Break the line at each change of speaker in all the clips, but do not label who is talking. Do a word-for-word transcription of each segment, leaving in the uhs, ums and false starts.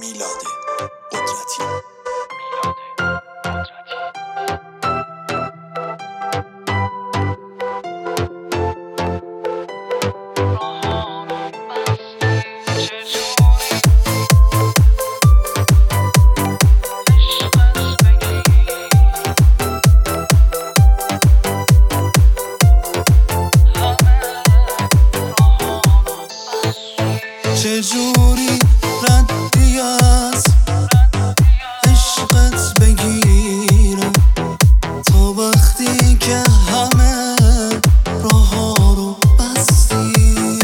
میلاد قدرتی.
چجوری ردی از عشقت بگیرم تا وقتی که همه راه ها رو بستی.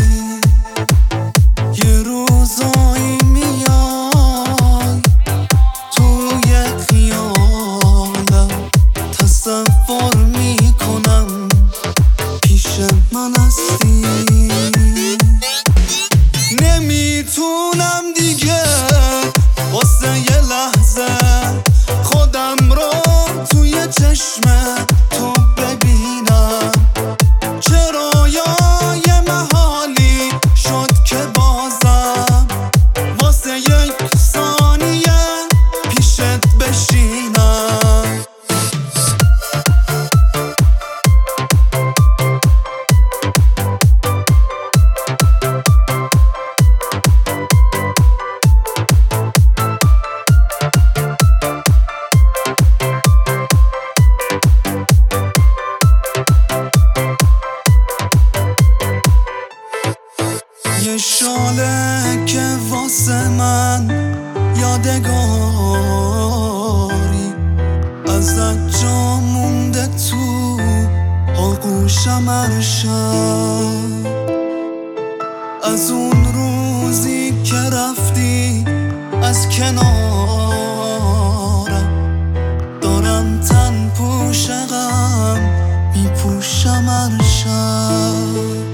یه روزایی میای توی خیالم تصور میکنم پیش من هستی. نمیتونم دیگه واسه یه لحظه خودم رو توی چشم تو ببینم. چرا یا یه محالی شد که بازم واسه یک ثانیه پیشت بشینم. یه شاله که واسه من یادگاری ازت جا مونده تو آغوشم عرشم. از اون روزی که رفتی از کنارم دارم تن پوش غم میپوشم عرشم.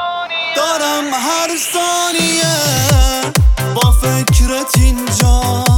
دارم هر ثانیه با فکرت اینجا